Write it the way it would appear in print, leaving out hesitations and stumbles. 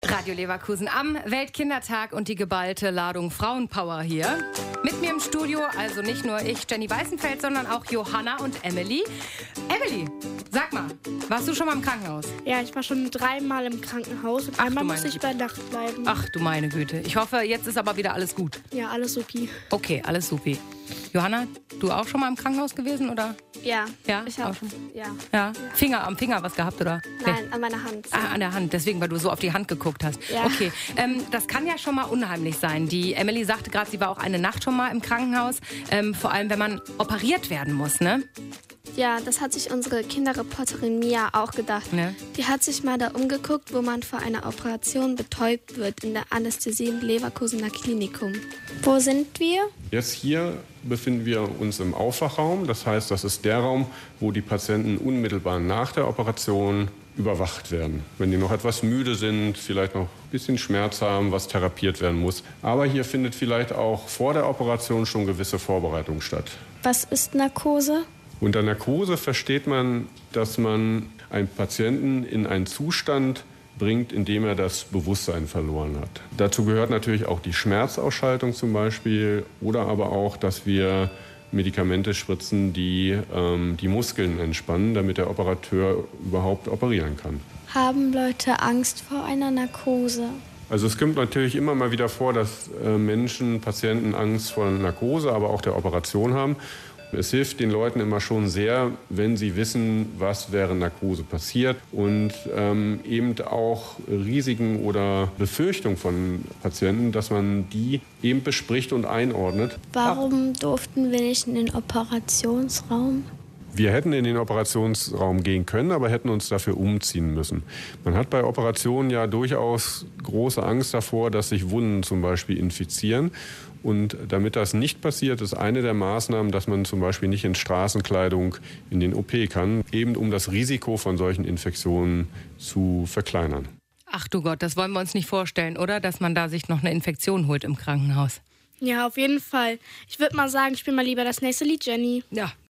Radio Leverkusen am Weltkindertag und die geballte Ladung Frauenpower hier. Mit mir im Studio, also nicht nur ich, Jenny Weißenfeld, sondern auch Johanna und Emily. Emily, sag mal, warst du schon mal im Krankenhaus? Ja, ich war schon 3-mal im Krankenhaus und einmal musste ich über Nacht bleiben. Ach du meine Güte. Ich hoffe, jetzt ist aber wieder alles gut. Ja, alles supi. Okay, alles supi. Johanna, du auch schon mal im Krankenhaus gewesen, oder? Ja. Ja, ich habe auch schon. Ja. Ja? Am Finger was gehabt, oder? Nein, an meiner Hand. Ah, an der Hand, deswegen, weil du so auf die Hand geguckt hast. Ja. Okay, das kann ja schon mal unheimlich sein. Die Emily sagte gerade, sie war auch eine Nacht schon mal im Krankenhaus. Vor allem, wenn man operiert werden muss, ne? Ja, das hat sich unsere Kinderreporterin Mia auch gedacht. Ne? Die hat sich mal da umgeguckt, wo man vor einer Operation betäubt wird in der Anästhesie im Leverkusener Klinikum. Wo sind wir? Jetzt hier befinden wir uns im Aufwachraum. Das heißt, das ist der Raum, wo die Patienten unmittelbar nach der Operation überwacht werden. Wenn die noch etwas müde sind, vielleicht noch ein bisschen Schmerz haben, was therapiert werden muss. Aber hier findet vielleicht auch vor der Operation schon gewisse Vorbereitung statt. Was ist Narkose? Unter Narkose versteht man, dass man einen Patienten in einen Zustand bringt, in dem er das Bewusstsein verloren hat. Dazu gehört natürlich auch die Schmerzausschaltung zum Beispiel oder aber auch, dass wir Medikamente spritzen, die die Muskeln entspannen, damit der Operateur überhaupt operieren kann. Haben Leute Angst vor einer Narkose? Also es kommt natürlich immer mal wieder vor, dass Patienten Angst vor Narkose, aber auch der Operation haben. Es hilft den Leuten immer schon sehr, wenn sie wissen, was während Narkose passiert und eben auch Risiken oder Befürchtungen von Patienten, dass man die eben bespricht und einordnet. Warum durften wir nicht in den Operationsraum? Wir hätten in den Operationsraum gehen können, aber hätten uns dafür umziehen müssen. Man hat bei Operationen ja durchaus große Angst davor, dass sich Wunden zum Beispiel infizieren. Und damit das nicht passiert, ist eine der Maßnahmen, dass man zum Beispiel nicht in Straßenkleidung in den OP kann, eben um das Risiko von solchen Infektionen zu verkleinern. Ach du Gott, das wollen wir uns nicht vorstellen, oder? Dass man da sich noch eine Infektion holt im Krankenhaus. Ja, auf jeden Fall. Ich würde mal sagen, spiel mal lieber das nächste Lied, Jenny. Ja.